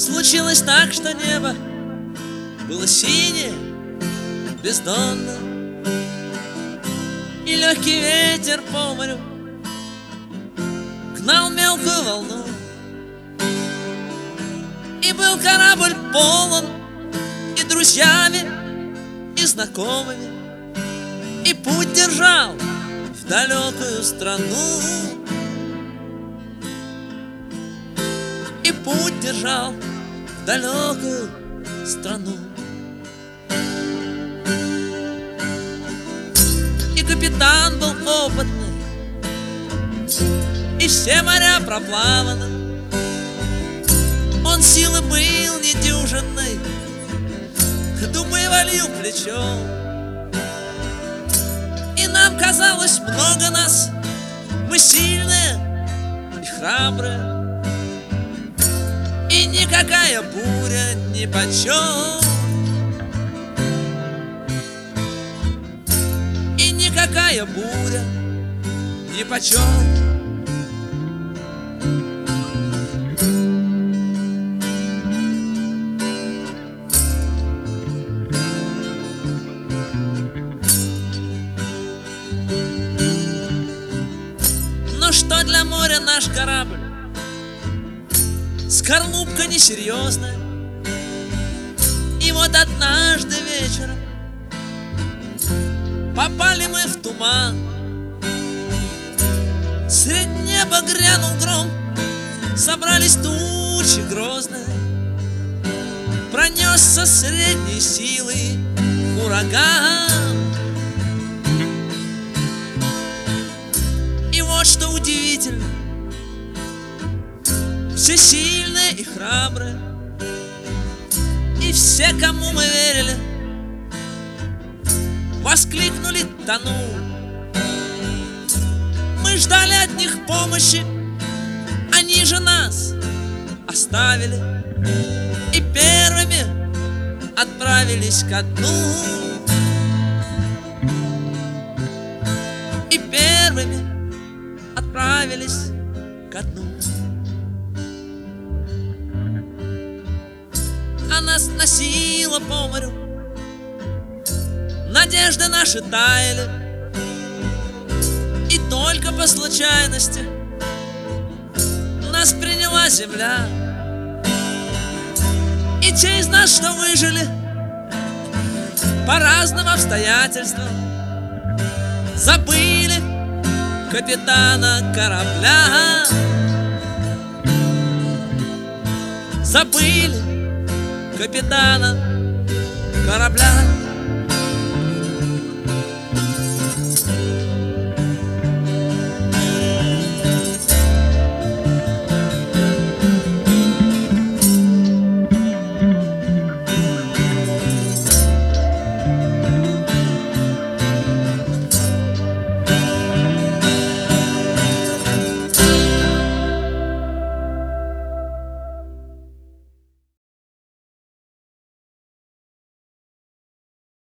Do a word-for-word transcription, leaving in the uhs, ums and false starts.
Случилось так, что небо было синее, бездонно, и легкий ветер по морю гнал мелкую волну. И был корабль полон и друзьями, и знакомыми, и путь держал в далекую страну. И путь держал в далекую страну. И капитан был опытный, и все моря проплаваны. Он силы был недюжинный, думай, валил плечом. И нам казалось много нас, мы сильные и храбрые, и никакая буря нипочем. И никакая буря нипочем. Но что для моря наш корабль? Скорлупка несерьезная. И вот однажды вечером попали мы в туман. Средь неба грянул гром, собрались тучи грозные. Пронесся средней силы ураган. И вот что удивительно: все сильные и храбрые, и все, кому мы верили, воскликнули: тону. Мы ждали от них помощи, они же нас оставили и первыми отправились ко дну. И первыми отправились ко дну. А нас носило по морю, надежды наши таяли, и только по случайности нас приняла земля. И те из нас, что выжили по разным обстоятельствам, забыли капитана корабля. Забыли капитана корабля.